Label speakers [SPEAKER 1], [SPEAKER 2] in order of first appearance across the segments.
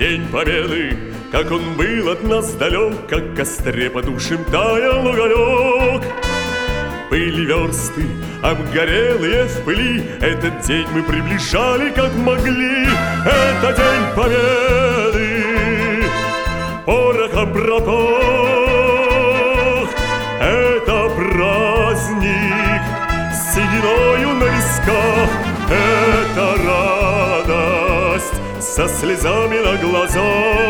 [SPEAKER 1] День Победы, как он был от нас далек, как в костре потушим таял уголек. Были версты, обгорелые в пыли, этот день мы приближали, как могли. Это День Победы, порохом пропах. Это праздник с сединою на висках. Это радость со слезами на глазах.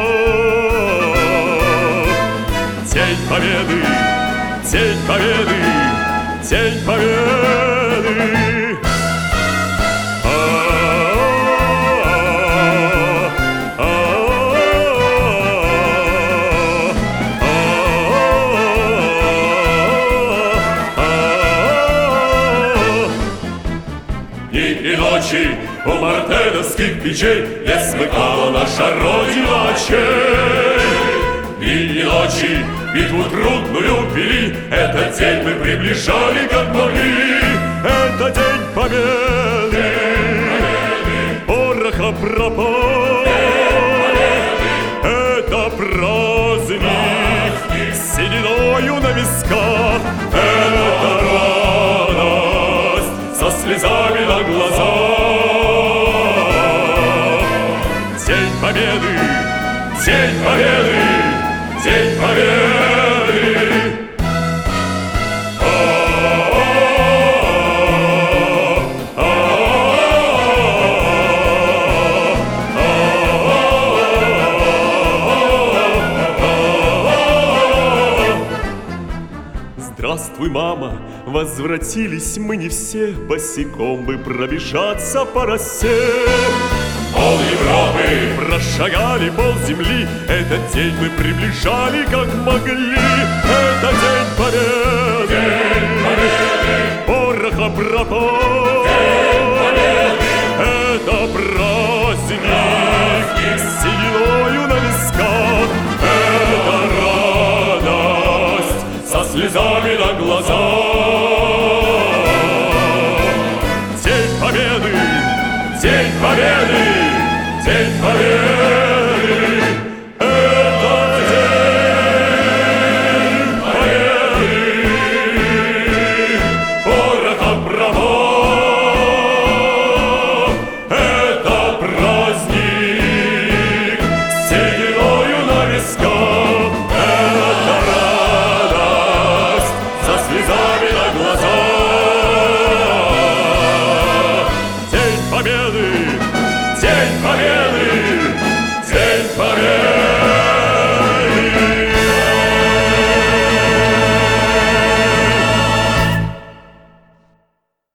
[SPEAKER 1] День Победы, День Победы, День Победы. Дни и ночи у мартеновских печей не смыкала наша Родина очей. Дни и ночи битву трудную вели, этот день мы приближали, как могли. Это День Победы, порохом пропах. Это праздник с сединою на висках. Это радость со слезами на глазах. День Победы, День Победы, День Победы. Здравствуй, мама, возвратились мы не все, босиком бы пробежаться по росе. Пол Европы прошагали, пол земли, этот день мы приближали, как могли. Это День Победы, День Победы, порохом пропах. День Победы, это праздник с сединою на висках. Это радость со слезами на глазах. День Победы, День Победы, День Победы.